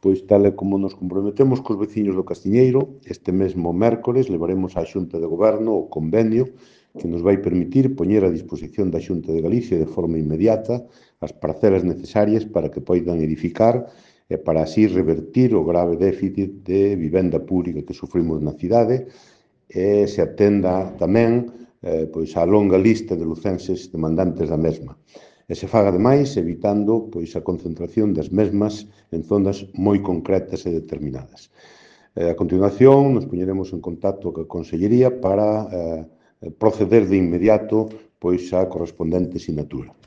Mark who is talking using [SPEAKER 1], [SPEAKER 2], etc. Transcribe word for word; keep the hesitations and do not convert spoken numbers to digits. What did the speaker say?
[SPEAKER 1] pois tal e como nos comprometemos cos veciños do Castiñeiro, este mesmo mércores levaremos á Xunta de Goberno o convenio que nos vai permitir poñer a disposición da Xunta de Galicia de forma inmediata as parcelas necesarias para que poidan edificar e para así revertir o grave déficit de vivenda pública que sufrimos na cidade e se atenda tamén eh, pois a longa lista de lucenses demandantes da mesma. E se faga ademais evitando pois, a concentración das mesmas en zonas moi concretas e determinadas. Eh, a continuación, nos poñeremos en contacto coa Consellería para eh, proceder de inmediato pois, a correspondente sinatura.